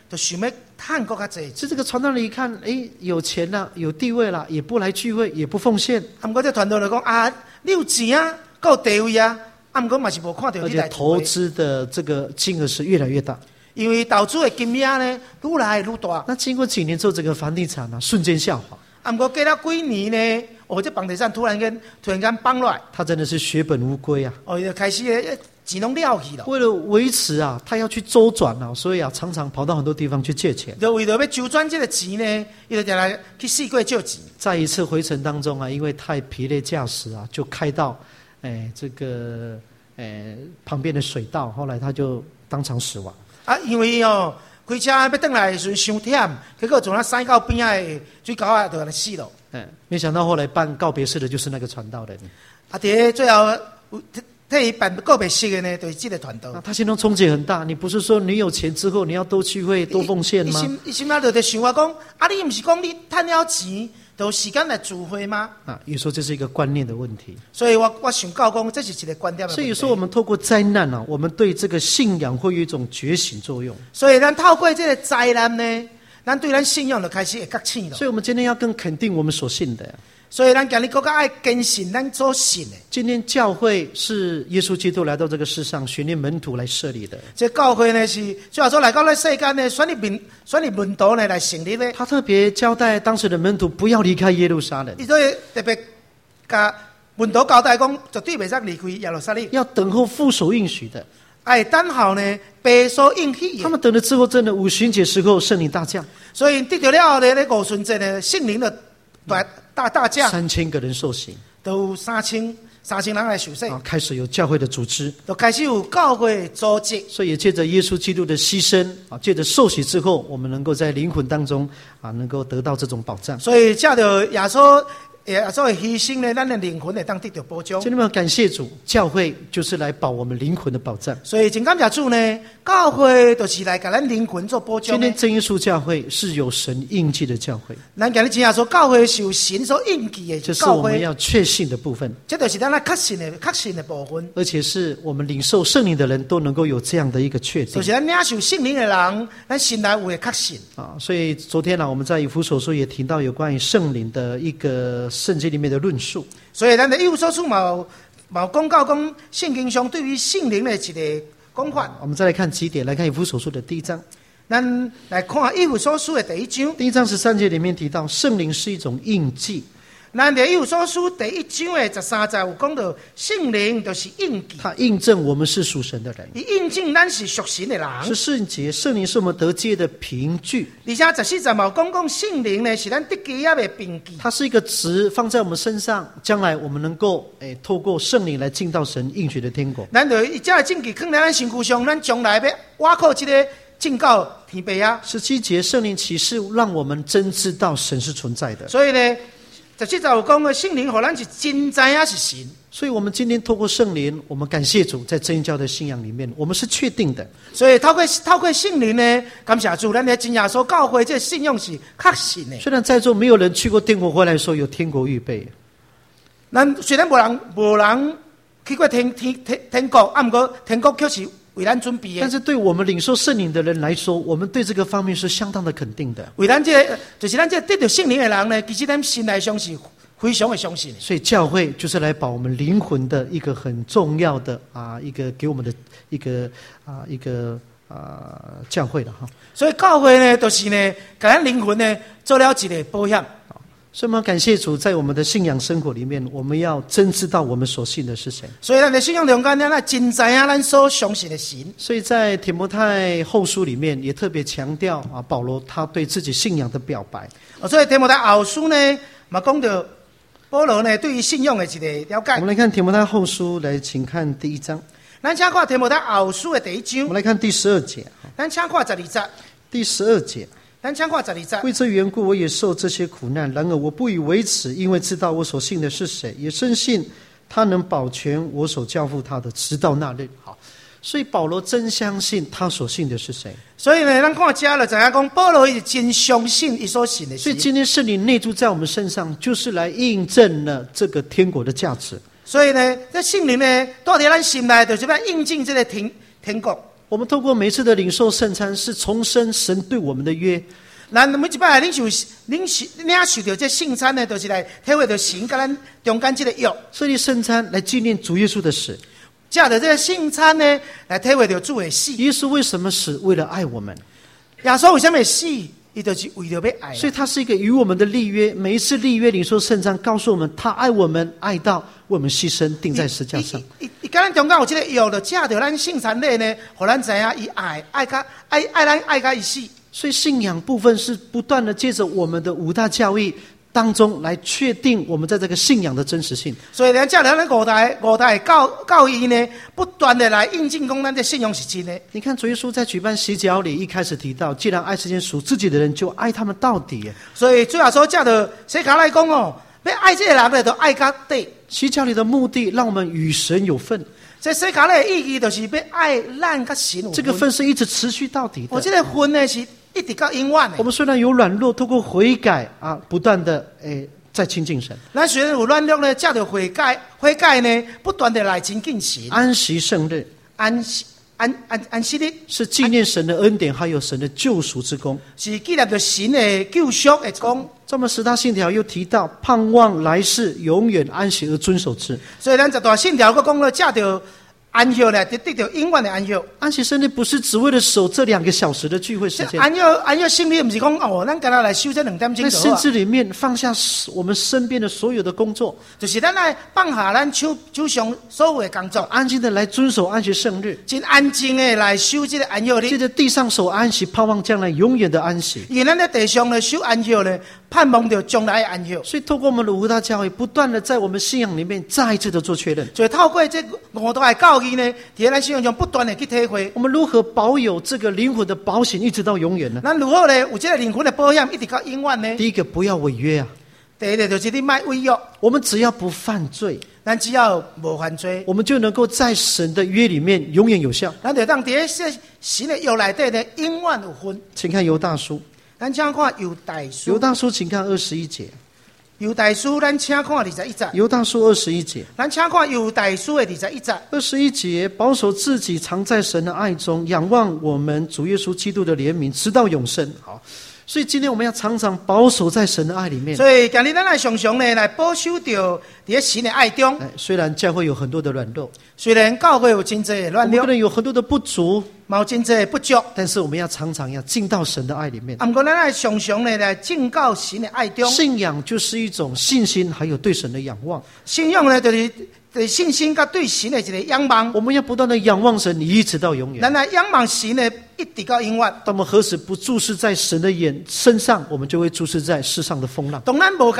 就想要赚更加多。 是这个传道人一看，有钱了，有地位了，也不来聚会，也不奉献。 不过这传道人讲啊，你有钱啊，够有地位啊，不过嘛是无看到而且投资的这个金额是越来越大。 因为投资的金额呢，愈来愈大。 那经过几年之后，整个房地产呢瞬间下滑。 不过过了几年呢，这房地产突然间崩落来， 他真的是血本无归啊！ 就开始钱拢了去了。 为了维持啊，他要去周转啊，所以啊，常常跑到很多地方去借钱。 就为了要周转这个钱呢，他就来去四处借钱。 在一次回程当中啊，因为太疲累驾驶啊，就开到旁边的水道，后来他就当场死亡。 因为开车要回来的时候伤忝，结果从那塞到边的水沟啊，就死了。 没想到后来办告别式的就是那个传道人。 在最后替他办告别式的呢，就是这个传道。 他心中冲击很大。你不是说你有钱之后你要多聚会、多奉献吗？ 他心里就在想我讲，你不是讲你赚了钱，就有时间来聚会吗？ 有时候这是一个观念的问题。 所以我想告讲，这是一个观点的问题。 所以有时候我们透过灾难啊，我们对这个信仰会有一种觉醒作用。 所以咱透过这个灾难呢，咱对咱信仰就开始会觉醒了。 所以我们今天要更肯定我们所信的。 所以咱今日更加爱坚信咱所信的。 今天教会是耶稣基督来到这个世上选立门徒来设立的。 这教会呢是主要说来到这世间呢，选立门徒呢来成立的。 他特别交代当时的门徒不要离开耶路撒冷。 所以特别甲门徒交代讲，绝对袂使离开耶路撒冷， 要等候父所应许的。 等候呢，父所应许的。 他们等了之后，真的五旬节时候圣灵大降， 所以得到了后呢，五旬节呢，圣灵的大降 ，3000个人受洗， 都3000人来受洗， 开始有教会的组织， 就开始有教会组织。 所以也借着耶稣基督的牺牲借着受洗之后，我们能够在灵魂当中能够得到这种保障。 所以借着耶稣的牺牲呢，咱的灵魂会当得到保障。 兄弟们，感谢主，教会就是来保我们灵魂的保障。 所以真感谢主呢，教会就是来给咱灵魂做保障。 今天真耶稣教会是有神印记的教会。 咱今日真耶稣教会是有神所印记的教会， 这是我们要确信的部分。 这就是咱确信的部分。 而且是我们领受圣灵的人都能够有这样的一个确定。 就是咱领受圣灵的人，咱心内有的确信。 所以昨天我们在以弗所书也提到有关于圣灵的一个圣经里面的论述。 所以咱的以弗所书有讲到讲圣经上对于圣灵的一个讲法。 我们再来看几点，来看以弗所书的第1章。 咱来看以弗所书的第1章。 第1章13节里面提到，圣灵是一种印记。 咱在以弗所书第1章的13节有讲到，圣灵就是印记， 它印证我们是属神的人， 伊印证咱是属神的人。 14节，圣灵是我们得救的凭据。 而且14节有讲圣灵呢是咱得救的凭据。 它是一个值放在我们身上，将来我们能够透过圣灵来进到神应许的天国。 咱就这个证据放在咱身躯上，咱将来要挖靠这个进到天父啊。 17节，圣灵启示让我们真知道神是存在的。 所以呢，17节有讲圣灵让咱是真知影是神。 所以我们今天透过圣灵，我们感谢主，在真教的信仰里面，我们是确定的。 所以透过圣灵呢，感谢主，咱的真耶稣教会这信仰是确信的。 虽然在座没有人去过天国，回来说有天国预备。 咱虽然无人去过天国，不过天国却是为咱准备的。 但是对我们领受圣灵的人来说，我们对这个方面是相当的肯定的。 为咱就是咱这得到圣灵的人呢，其实咱心内上是非常的相信。 所以教会就是来保我们灵魂的一个很重要的一个给我们的一个教会的哈。 所以教会呢，就是呢，给咱灵魂呢做了一个保险。 所以我们感谢主，在我们的信仰生活里面，我们要真知道我们所信的是谁。 所以咱的信仰中间，咱真知影咱所相信的神。 所以在提摩太后书里面也特别强调保罗他对自己信仰的表白。 所以提摩太后书呢，嘛讲到保罗呢对于信仰的一个了解。 我们来看提摩太后书，来请看第1章。 咱请看提摩太后书的第1章。 我们来看第12节。 咱请看12节。 第12节。 咱请看12节。 为这缘故，我也受这些苦难，然而我不以为耻，因为知道我所信的是谁，也深信他能保全我所交付他的，直到那日。好，所以保罗真相信他所信的是谁。 所以呢，咱看这就知影讲，保罗是真相信他所信的神。 所以今天圣灵内住在我们身上，就是来印证了这个天国的价值。 所以呢，这圣灵呢，住在咱心内，就是要印证这个天国。 我们透过每次的领受圣餐，是重申神对我们的约。 咱每一摆领受到这圣餐呢，就是来体会到神跟咱中间这个约。 设立圣餐来纪念主耶稣的死。 借着这个圣餐呢，来体会到主的死。 耶稣为什么死？为了爱我们。 耶稣为什么死？他就是为了要爱。 所以他是一个与我们的立约。每一次立约领受圣餐，告诉我们他爱我们，爱到为我们牺牲，钉在十字架上。 跟咱中间有这个约，就借着咱圣餐礼呢，让咱知影伊爱咱爱到伊死。 所以信仰部分是不断的借着我们的五大教义当中来确定我们在这个信仰的真实性。 所以咱借着咱五大教义呢，不断的来印证讲咱的信仰是真的。 你看主耶稣在举办洗脚礼一开始提到，既然爱世间属自己的人，就爱他们到底。 所以主要说借着洗脚来讲哦，要爱这个人呢，就爱到底。 洗脚礼的目的，让我们与神有份。 这洗脚礼的意义，就是要爱咱跟神有份。 这个份是一直持续到底的。 我这个份呢是一直到永远的。 我们虽然有软弱，透过悔改不断的在亲近神。 咱虽然有软弱呢，借着悔改呢，不断的来亲近神。 安息圣日， 安息日是纪念神的恩典，还有神的救赎之功， 是纪念着神的救赎的功。 在我们十大信条又提到，盼望来世永远安息而遵守之。 所以咱十大信条佫讲了，借着安息呢，得到永远的安息。 安息圣日不是只为了守这2个小时的聚会时间。 安息圣日不是讲哦，咱今日来修这2点钟就好。 在圣日里面放下我们身边的所有的工作， 就是咱来放下咱手上所有的工作， 安静的来遵守安息圣日， 真安静的来修这个安息日。 借着地上守安息，盼望将来永远的安息。 因为咱在地上呢修安息呢，盼望着将来的安息。 所以透过我们的五大教义，不断的在我们信仰里面再一次的做确认。 所以透过这五大的教义呢，在咱信仰中不断的去体会， 我们如何保有这个灵魂的保险一直到永远呢？ 咱如何呢有这个灵魂的保险一直到永远呢？ 第一个，不要违约啊。 第一个就是你卖违约。 我们只要不犯罪， 咱只要无犯罪， 我们就能够在神的约里面永远有效。 咱就当在神的约内底呢永远有份。 请看犹大书， 咱请看犹大书。 犹大书，请看21节。 犹大书，咱请看21节。 犹大书21节， 咱请看犹大书的21节。 21节，保守自己藏在神的爱中，仰望我们主耶稣基督的怜悯，直到永生。好，所以今天我们要常常保守在神的爱里面。 所以今日咱来常常呢来保守着在神的爱中。 虽然教会有很多的软弱， 虽然教会有真多的软弱， 我们可能有很多的不足， 有真多的不足， 但是我们要常常要进到神的爱里面。 不过咱来常常呢来进到神的爱中。 信仰就是一种信心，还有对神的仰望。 信仰呢就是信心跟对神的一个仰望。 我们要不断的仰望神，一直到永远。 咱来仰望神呢，一直到永远。 当我们何时不注视在神的身上，我们就会注视在世上的风浪。 当咱无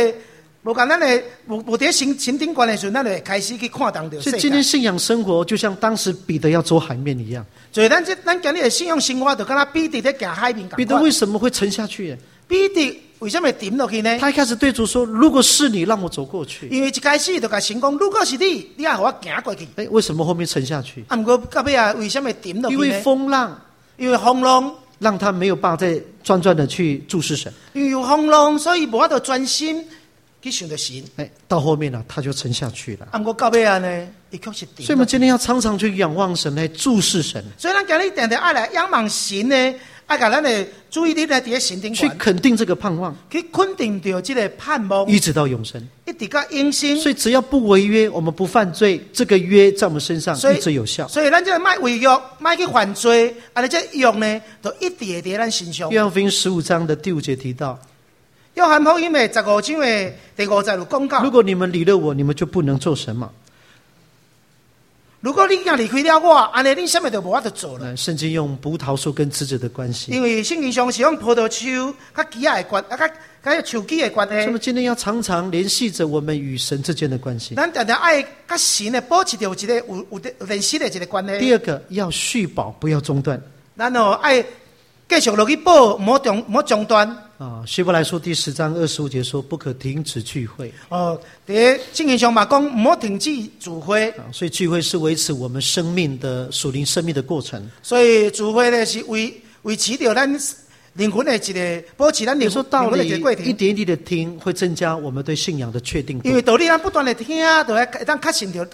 在神顶观的时候，咱就会开始去看当着世界。 所以今天信仰生活就像当时彼得要走海面一样。 所以咱今日的信仰生活，就跟他彼得在行海面。 彼得为什么会沉下去？ 彼得为什么会沉落去呢？ 他一开始对主说：“如果是你，让我走过去。” 因为一开始就跟神讲：“如果是你，你要让我行过去。” 为什么后面沉下去？ 不过到尾啊，为什么会沉落去呢？ 因为风浪，让他没有办法再专的去注视神。 因为有风浪，所以无法度专心去想着神。 到后面他就沉下去了。 不过到尾啊呢，伊确实沉。 所以我们今天要常常去仰望神，来注视神。 所以咱今日定定爱来仰望神呢，爱把咱的注意力来在神顶去肯定这个盼望， 去肯定着这个盼望， 一直到永生， 一直到永生。 所以只要不违约，我们不犯罪，这个约在我们身上一直有效。 所以咱这个卖违约，卖去犯罪，这约呢，就一直会在咱身上。 约翰福音15章的第5节提到。 约翰福音的15章的第5节有讲到：如果你们离了我，你们就不能做什么。 如果你离开了我，安尼你什么都无法度做了。 圣经用葡萄树跟枝子的关系， 因为圣经上是用葡萄树跟枝仔的关，跟树枝的关系。 所以我们今天要常常联系着我们与神之间的关系。 咱常常爱跟神的保持着一个有联系的一个关系。 第二个要续保，不要中断。 咱爱继续落去保，莫中断。 希伯来书第10章25节说：“不可停止聚会。” 在经验上嘛讲，唔好停止聚会。 所以聚会是维持我们生命的属灵生命的过程。 所以聚会呢是维持掉咱灵魂的一个保持咱灵魂的一个过程。 一点一滴的听，会增加我们对信仰的确定度。 因为道理咱不断的听，就会当较信着，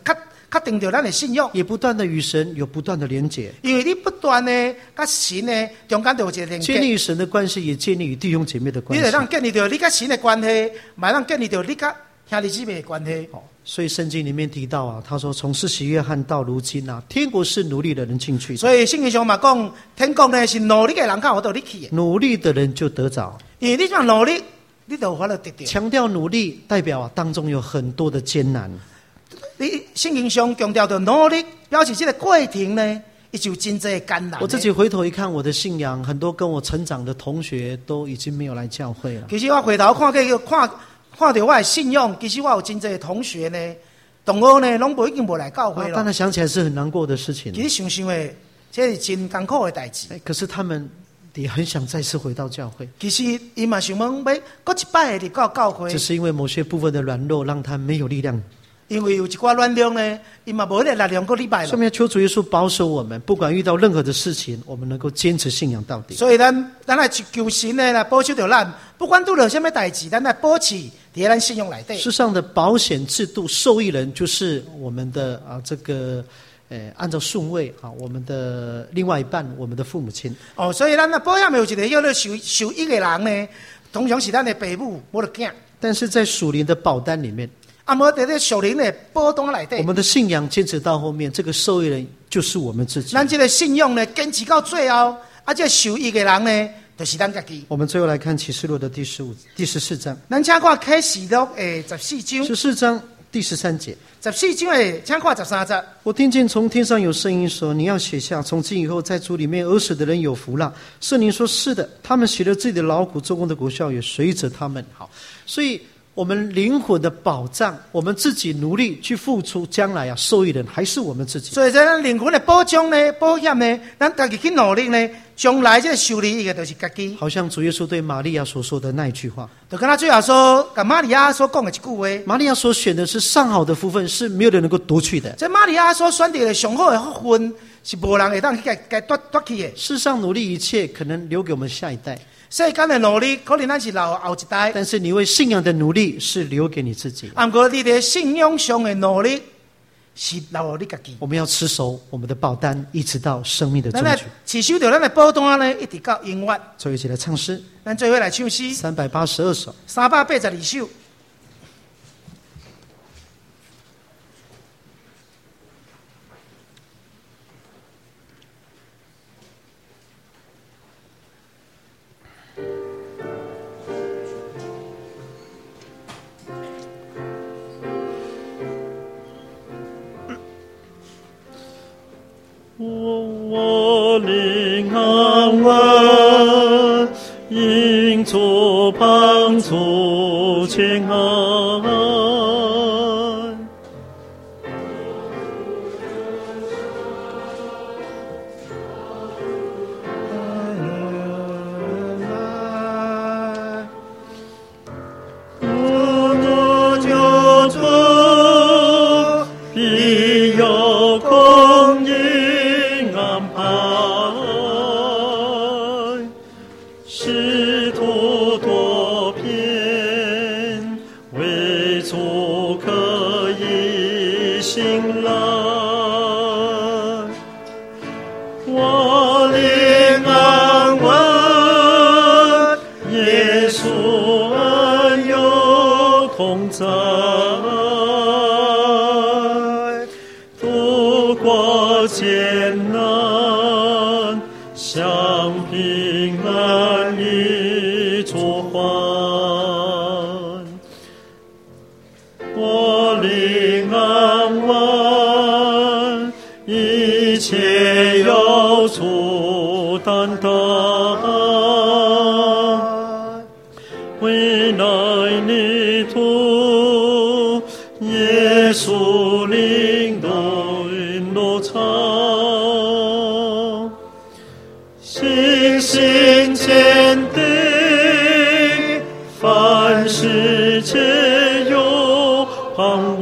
确定着咱的信仰， 也不断的与神有不断的连结。 因为你不断的甲神呢中间就有一个连接， 建立与神的关系，也建立与弟兄姐妹的关系。 你就让建立着你甲神的关系，嘛让建立着你甲兄弟姊妹的关系。 所以圣经里面提到啊，他说从施洗约翰到如今啊，天国是努力的人进去的。 所以圣经上嘛讲，天国呢是努力的人较好到你去的， 努力的人就得着。 因为你这样努力，你就有法得到。 强调努力，代表啊当中有很多的艰难。 你圣经上强调的努力，表示这个过程呢，也就真正的艰难。 我自己回头一看我的信仰，很多跟我成长的同学都已经没有来教会了。 其实我回头看到我的信仰，其实我有真正的同学呢，同学呢，拢已经无来教会了。 当然想起来是很难过的事情。 其实想想的，这是真艰苦的代志。 可是他们也很想再次回到教会。 其实伊嘛想问要搁一摆入到教会， 只是因为某些部分的软弱，让他没有力量。 因为有一寡软弱呢，伊嘛无那力量搁礼拜了。 所以求主耶稣保守我们，不管遇到任何的事情，我们能够坚持信仰到底。 所以咱来求神呢来保守着咱，不管遇到什么代志，咱来保持伫咱信仰内底。 世上的保险制度，受益人就是我们的按照顺位啊，我们的另外一半，我们的父母亲。 所以咱保险有一个要受益的人呢，通常是咱的父母，无得囝。 但是在属灵的保单里面。 无在这属灵的波动内底， 我们的信仰坚持到后面，这个受益人就是我们自己。 咱这个信仰呢，坚持到最后，这受益的人呢，就是咱自己。 我们最后来看启示录的第14章。 咱请看启示录的14章。 14章第13节。 14章的，请看13节。 我听见从天上有声音说：“你要写下，从今以后，在主里面饿死的人有福了。”圣灵说：“是的，他们写了自己的劳苦做工的果效也随着他们。”好，所以。我们灵魂的保障，我们自己努力去付出，将来受益人还是我们自己。 所以咱灵魂的保障呢、保险呢，咱自己去努力呢，将来这个受利益的就是自己。 好像主耶稣对玛利亚所说的那一句话， 就跟他最后说，跟玛利亚所讲的一句话。 玛利亚所选的是上好的福分，是没有人能够夺去的。 这玛利亚所选择的上好的福分，是无人会当去夺去的。 世上努力一切，可能留给我们下一代。 世间的努力，可能咱是留后一代。 但是你为信仰的努力是留给你自己。 不过你的信仰上的努力是留给你自己。 我们要持守我们的保单，一直到生命的终局。 持守着咱的保单呢，一直到永远。 最后一起来唱诗。 咱最后来唱诗。 382首。 382首。 我灵安稳，因主帮助前安。我救主必有供应安排，使徒多偏，为主可以信赖。我灵安稳，耶稣恩有同在，度过艰难，享平安与主欢。我灵安稳，一切有主担当，为来你途，耶稣领导路程，信心坚定，凡事皆有盼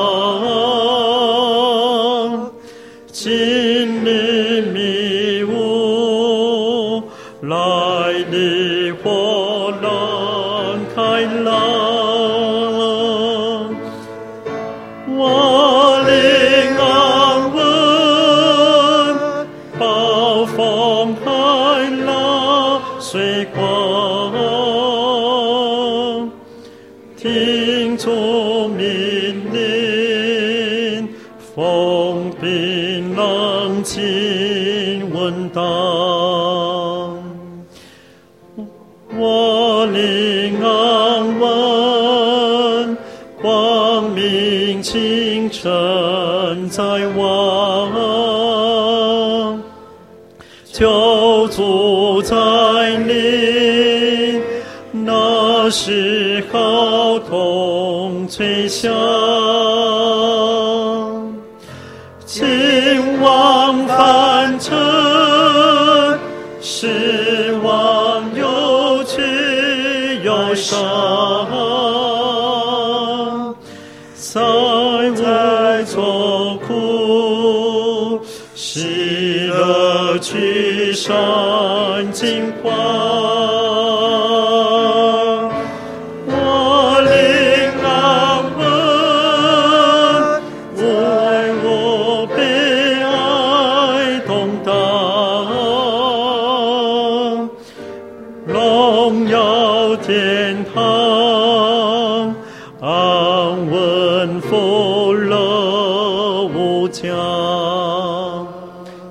望，经历迷雾，来历波澜开朗。我灵公平冷静稳当。我灵安稳，光明清晨在望，救主在临，那时号筒吹响，兴旺凡尘，失望又去忧伤，再无愁苦，喜乐去闪金光。我灵安稳，为我被爱同当，荣耀天堂，安稳福乐无疆。